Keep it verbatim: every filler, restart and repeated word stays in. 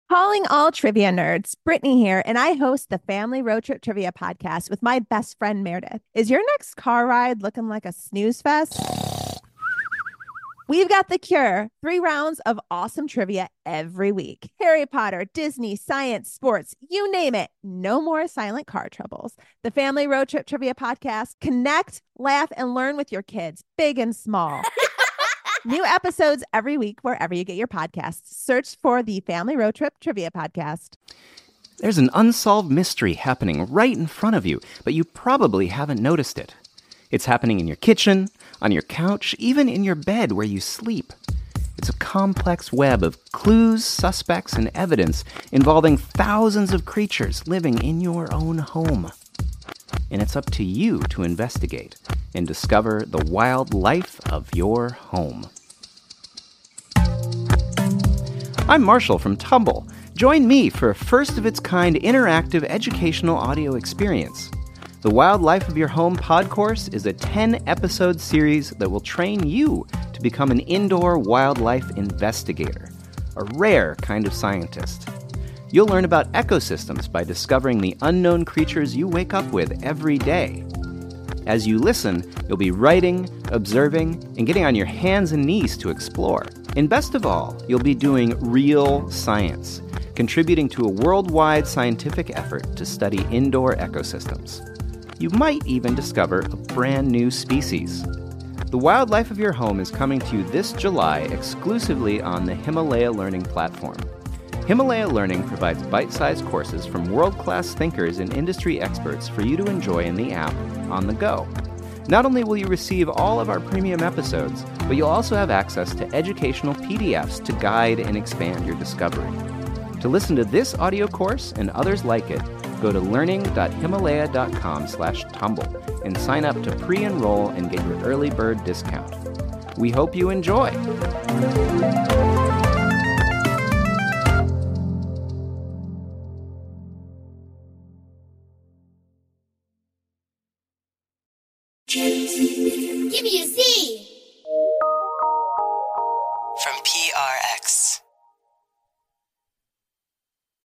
Calling all trivia nerds, Brittany here, and I host the Family Road Trip Trivia podcast with my best friend Meredith. Is your next car ride looking like a snooze fest? We've got the cure. Three rounds of awesome trivia every week. Harry Potter, Disney, science, sports, you name it. No more silent car troubles. The Family Road Trip Trivia podcast. Connect, laugh, and learn with your kids, big and small. New episodes every week wherever you get your podcasts. Search for the Family Road Trip Trivia Podcast. There's an unsolved mystery happening right in front of you, but you probably haven't noticed it. It's happening in your kitchen, on your couch, even in your bed where you sleep. It's a complex web of clues, suspects, and evidence involving thousands of creatures living in your own home. And it's up to you to investigate and discover the wild life of your home. I'm Marshall from Tumble. Join me for a first-of-its-kind interactive educational audio experience. The Wild Life of Your Home pod course is a ten-episode series that will train you to become an indoor wildlife investigator, a rare kind of scientist. You'll learn about ecosystems by discovering the unknown creatures you wake up with every day. As you listen, you'll be writing, observing, and getting on your hands and knees to explore. And best of all, you'll be doing real science, contributing to a worldwide scientific effort to study indoor ecosystems. You might even discover a brand new species. The Wild Life of Your Home is coming to you this July exclusively on the Himalaya Learning platform. Himalaya Learning provides bite-sized courses from world-class thinkers and industry experts for you to enjoy in the app on the go. Not only will you receive all of our premium episodes, but you'll also have access to educational P D Fs to guide and expand your discovery. To listen to this audio course and others like it, go to learning.himalaya.com slash tumble and sign up to pre-enroll and get your early bird discount. We hope you enjoy. Give me a Z! From P R X.